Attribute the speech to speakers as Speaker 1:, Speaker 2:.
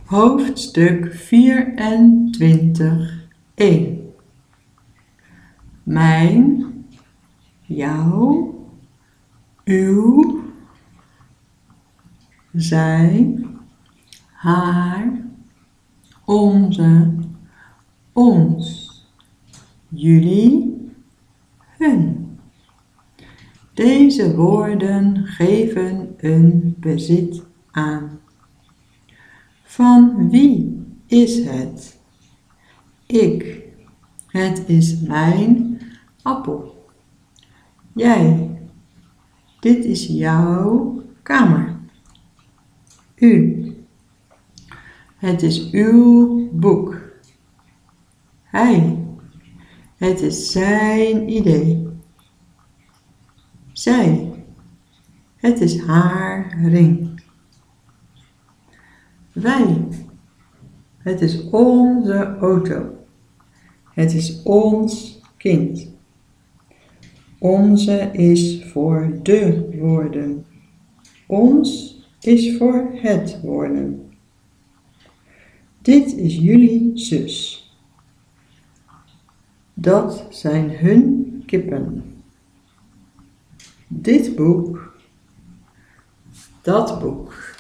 Speaker 1: Hoofdstuk 24, 1. Mijn, jouw, uw, zijn, haar, onze, ons, jullie, hun. Deze woorden geven een bezit aan. Van wie is het? Ik. Het is mijn appel. Jij. Dit is jouw kamer. U. Het is uw boek. Hij. Het is zijn idee. Zij. Het is haar ring. Wij. Het is onze auto. Het is ons kind. Onze is voor de woorden. Ons is voor het woorden. Dit is jullie zus. Dat zijn hun kippen. Dit boek. Dat boek.